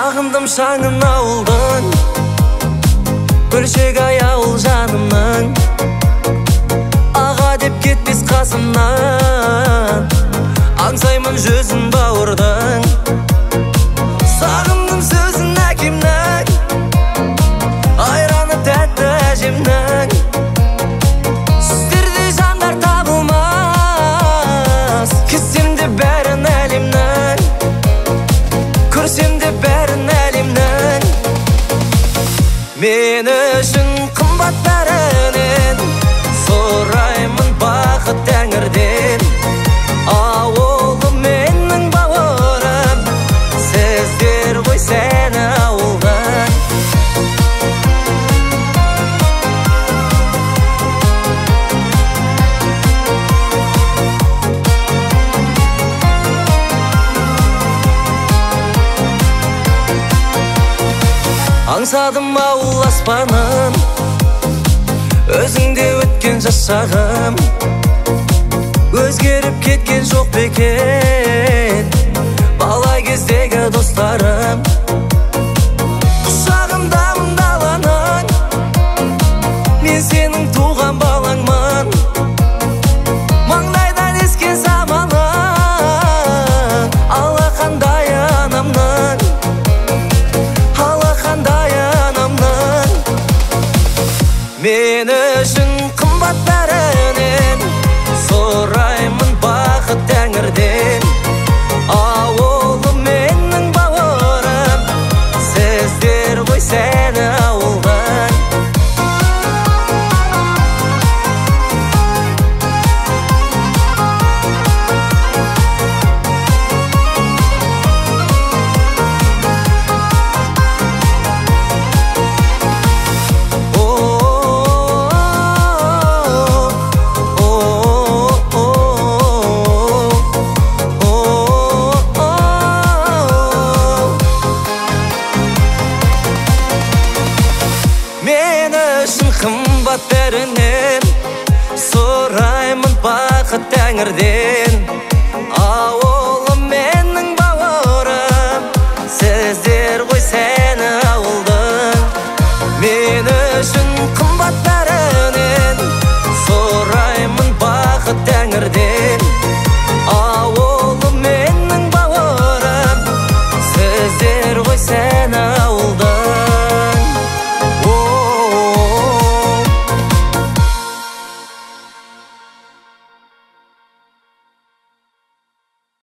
Сағындым шаңын ауылдың, бөлшек аяуыл жанымның, аға деп кетпес қасымнан, аңсаймын жүзін бауырдың. Сағындым сөзін әкемнің, айраны тәтті әжемнің. Сіздерде жандар табылмас, кетсем де бәрін әлемнің, көрсем де бәрін әлемнің. Мен үшін қымбат бәрінен, сұраймын бақыт тәңірден. Ауылым менің бауырым, сіздер ғой сені ауылдан. Аңсадым ауыл аспанын, өзіңде өткен жас шағым. Өзгеріп кеткен жоқ бекен, бала кездегі достарым. Құшағымдамын даланың, мен сенің туған балаңмын. Маңдайдан ескен заманың, алақандай анамның, алақандай анамның. Мен үшін қымбат бәрінен, сұраймын бақыт тәңірден. Ауылым менің бауырым, сіздер ғой сені ауылдан. Мен үшін қымбат бәрінен, сұраймын бақыт тәңірден.